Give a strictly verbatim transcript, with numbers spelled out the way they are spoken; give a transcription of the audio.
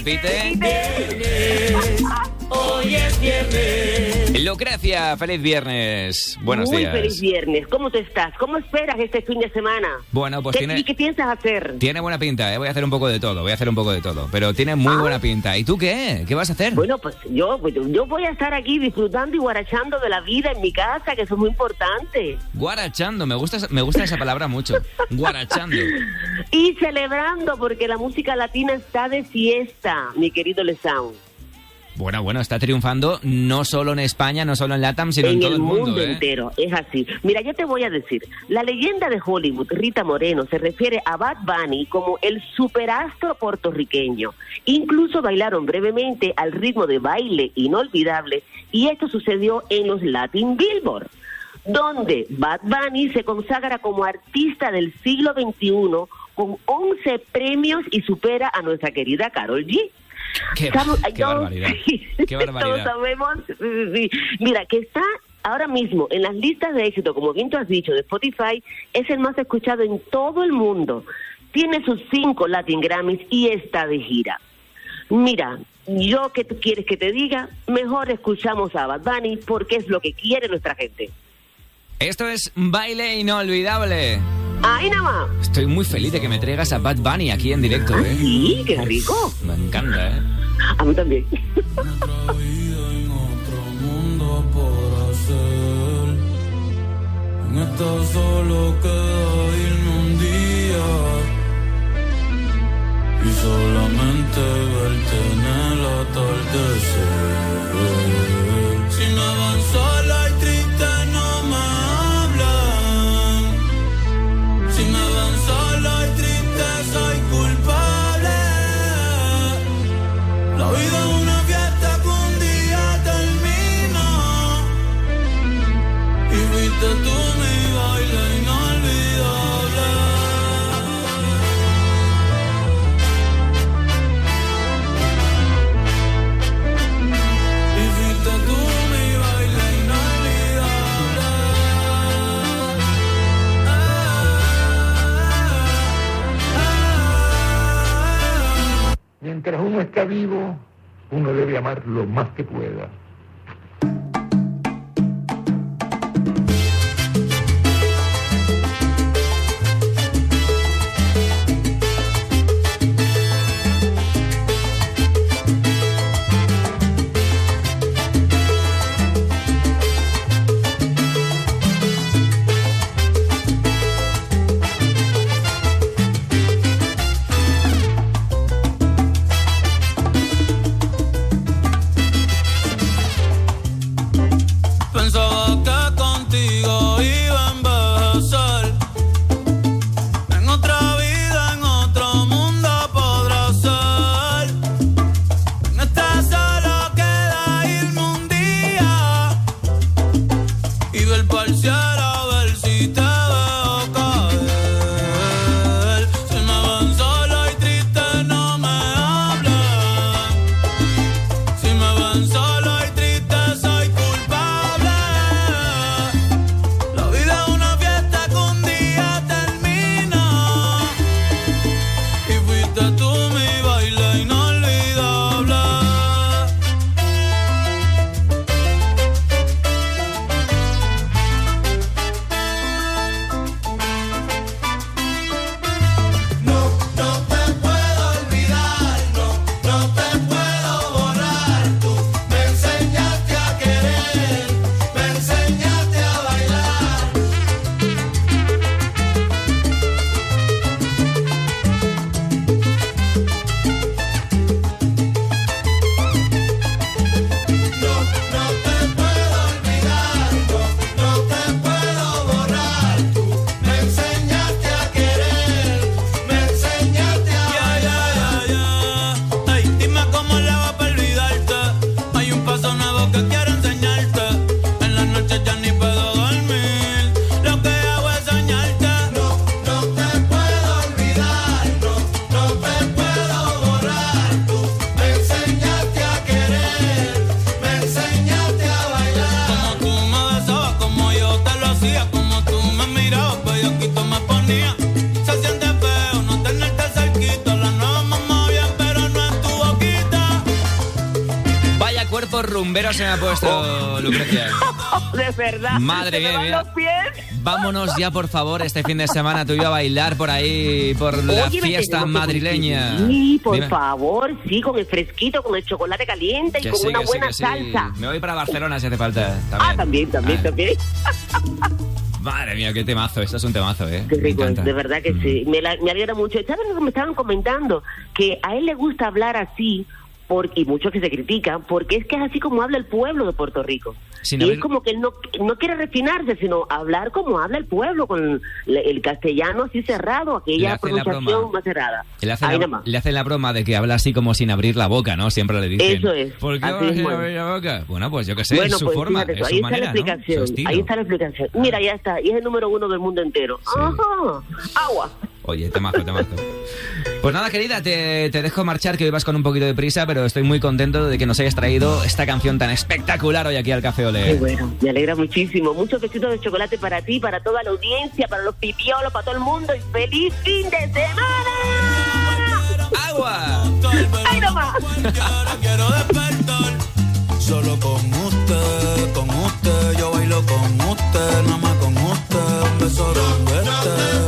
repite. Viernes, hoy es viernes. Lucrecia, feliz viernes. Buenos Muy días. feliz viernes. ¿Cómo te estás? ¿Cómo esperas este fin de semana? Bueno, pues ¿Qué, tiene... ¿Y qué piensas hacer? Tiene buena pinta, ¿eh? Voy a hacer un poco de todo, voy a hacer un poco de todo. Pero tiene muy Ah. buena pinta. ¿Y tú qué? ¿Qué vas a hacer? Bueno, pues yo, pues yo voy a estar aquí disfrutando y guarachando de la vida en mi casa, que eso es muy importante. Guarachando, me gusta, me gusta esa palabra mucho. Guarachando. Y celebrando, porque la música latina está de fiesta, mi querido Lesound. Bueno, bueno, está triunfando no solo en España, no solo en LATAM, sino en, En todo el el mundo, mundo ¿eh? entero, es así. Mira, yo te voy a decir, la leyenda de Hollywood, Rita Moreno, se refiere a Bad Bunny como el superastro puertorriqueño. Incluso bailaron brevemente al ritmo de Baile Inolvidable, y esto sucedió en los Latin Billboard, donde Bad Bunny se consagra como artista del siglo veintiuno con once premios y supera a nuestra querida Karol G. Qué, Estamos- qué todos- barbaridad. Qué Todos barbaridad. sabemos, sí, sí, sí. Mira, que está ahora mismo en las listas de éxito, como bien tú has dicho, de Spotify, es el más escuchado en todo el mundo. Tiene sus cinco Latin Grammys y está de gira. Mira, yo que tú quieres que te diga, mejor escuchamos a Bad Bunny porque es lo que quiere nuestra gente. Esto es Baile Inolvidable. Ahí nada más. Estoy muy feliz de que me traigas a Bad Bunny aquí en directo, Ah, ¿eh? sí, qué rico. Me encanta, ¿eh? A mí también. Otra vida en otro mundo por hacer. En esta solo queda irme un día y solamente verte en el atardecer. Si me van sola y triste no me hablan. Si me van sola y triste soy culpable. La vida es una fiesta que un día termina y fuiste tú mi baile inolvidable. Y fuiste tú mi baile inolvidable. Mientras uno está vivo, uno debe amar lo más que pueda. rumbero se me ha puesto, Lucrecia. De verdad. Madre mía, mía. Los pies. Vámonos ya, por favor, este fin de semana tú y yo a bailar por ahí, por la Oye, fiesta madrileña. Sí, por Dime. favor, sí, con el fresquito, con el chocolate caliente y Que con sí, una que sí, buena que sí. salsa. Me voy para Barcelona si hace falta. También. Ah, también, también, Ah. también. Madre mía, qué temazo. Esto es un temazo, ¿eh? Qué Me rico, encanta. de verdad que Mm. sí. Me, la- me alegra mucho. ¿Sabes lo que me estaban comentando? Que a él le gusta hablar así, por, y muchos que se critican, porque es que es así como habla el pueblo de Puerto Rico. Sin y haber- es como que él no, no quiere refinarse, sino hablar como habla el pueblo, con el, el castellano así cerrado, Le aquella hacen la pronunciación broma. más cerrada. Le hacen, Ahí la, nada más. le hacen la broma de que habla así como sin abrir la boca, ¿no? Siempre le dicen. Eso es, ¿Por qué así hablas sin mismo es. abrir la boca? Bueno, pues yo qué sé, Bueno, es su pues forma, fíjate es tú, su ahí manera, está la explicación, ¿no? Su estilo. ahí está la explicación. Mira, ya está, y es el número uno del mundo entero. Sí. Ajá, agua. Oye, temazo, temazo. Pues nada, querida, te, te dejo marchar, que hoy vas con un poquito de prisa, pero estoy muy contento de que nos hayas traído esta canción tan espectacular hoy aquí al Café Qué Olé. bueno, me alegra muchísimo. Muchos besitos de chocolate para ti, para toda la audiencia, para los pipiolos, para todo el mundo y feliz fin de semana. ¡Agua! ¡Ay, no más! Ahora quiero despertar. Solo con usted, con usted. Yo bailo con usted, nada más con usted. Un beso de verte.